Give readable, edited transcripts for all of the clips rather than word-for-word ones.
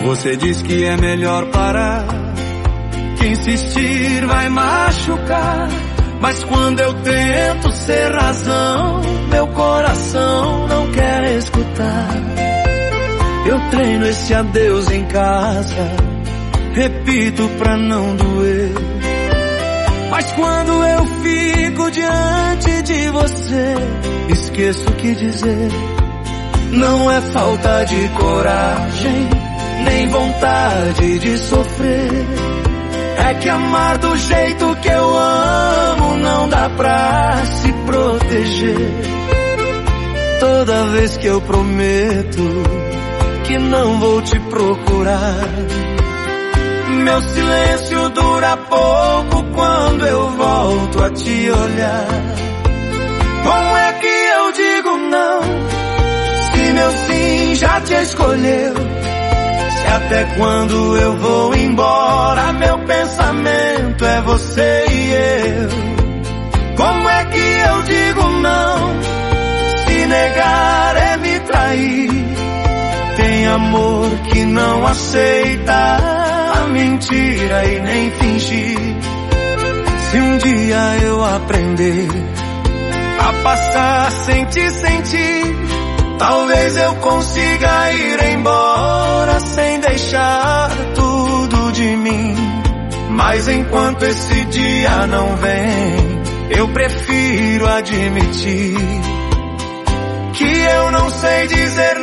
Você diz que é melhor parar, que insistir vai machucar. Mas quando eu tento ser razão, meu coração não quer escutar. Eu treino esse adeus em casa, repito pra não doer. Mas quando eu fico diante de você, esqueço o que dizer. Não é falta de coragem, nem vontade de sofrer. É que amar do jeito que eu amo não dá pra se proteger. Toda vez que eu prometo que não vou te procurar, meu silêncio dura pouco quando eu volto a te olhar. Como é que eu digo não, se meu sim já te escolheu? Se até quando eu vou embora, meu pensamento é você e eu. Como é que eu digo não, se negar é me trair? Tem amor que não aceita a mentira e nem fingir. Se um dia eu aprender a passar sem te sentir, talvez eu consiga ir embora sem deixar tudo de mim. Mas enquanto esse dia não vem, eu prefiro admitir que eu não sei dizer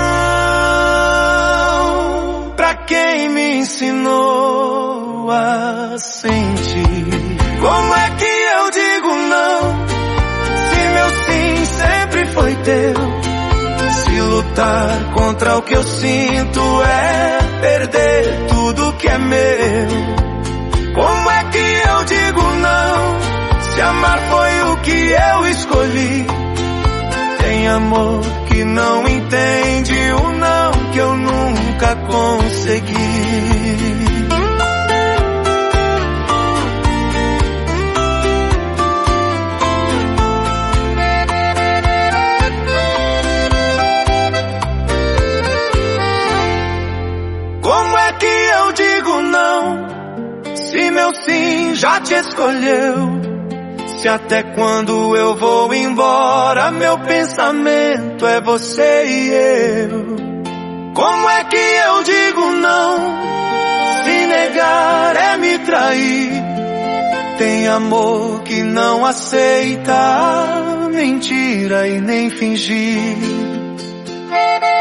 não pra quem me ensinou a sentir. Como é que eu digo não, se meu sim sempre foi teu? Se lutar contra o que eu sinto é perder tudo que é meu. Como é que eu digo não, se amar foi o que eu escolhi? Tem amor que não entende o não que eu nunca consegui. Como é que eu digo não, se meu sim já te escolheu? Se até quando eu vou embora, meu pensamento é você e eu. Como é que eu digo não, se negar é me trair? Tem amor que não aceita mentira e nem fingir.